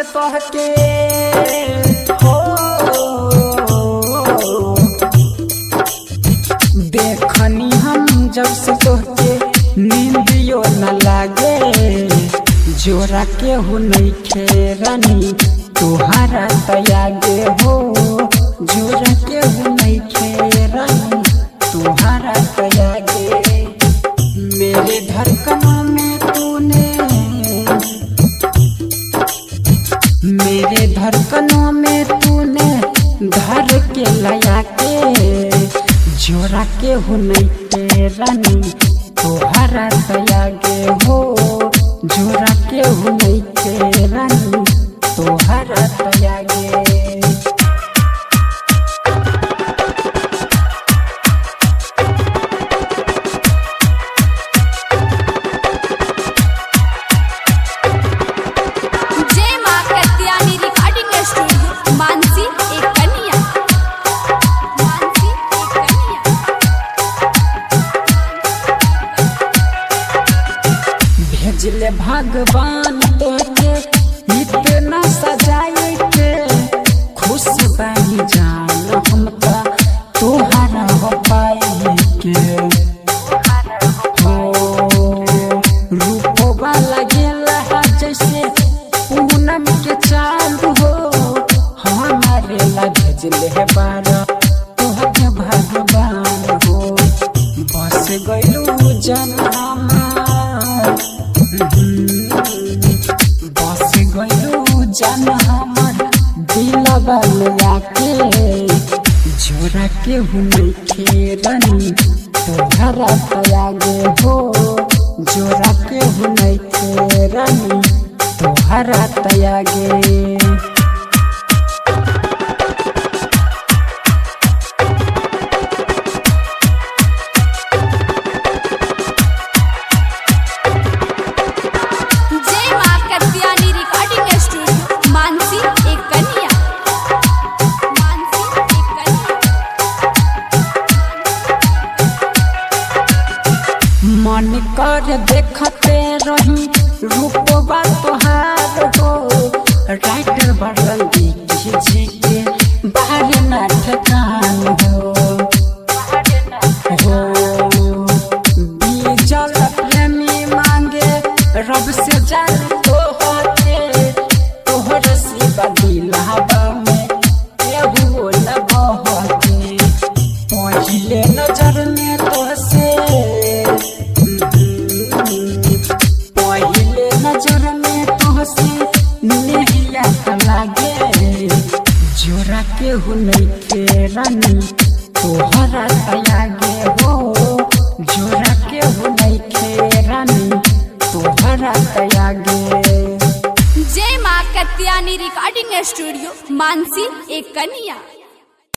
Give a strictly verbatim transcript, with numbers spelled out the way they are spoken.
कहके हो देखनी हम जब से तोहके नींदियो न लागे जोरा के हो नहीं खेरानी तुहारा तयागे हो जोरा के हो नहीं खेरानी तुहारा तयागे मेरे धड़कनों में तूने मेरे धड़कनों में तूने धर के लया के जोरा के हो नहीं तेरानी तुहारा तयागे हो जोरा के हो नहीं तेरानी तुहारा तयागे भेजले भगवान तोके इतना सजाए के खुश बनी जान हमका तुहारा हो पाए के हो रूपवा लगेला जैसे पूनम के चांद हो हमारे ला भेजले बारा तोहके भगवान हो बस गइलू जनमा बस गइलू जान हमर दिलवा में आके जोरा के हो नहीं खेरानी तुहारा तयागे हो जोरा के हो नहीं खेरानी तुहारा तयागे मन कर देखते रही रूपवा तोहार हो राइटर बदल जी के बाहर ना ठकान हो हो बीजल प्रेमी मांगे रब से जान तो होते तोहर सिवा दिलवा में केहू न बहते पहिले नजर में तोहसे पहिले नजर में तोहसे नहिया लागे जोरा के हो नहीं खेरानी तुहारा तयागे हो जोरा के हो नहीं खेरानी तुहारा तयागे। जय मां कत्यानी रिकॉर्डिंग स्टूडियो मानसी एक कन्या।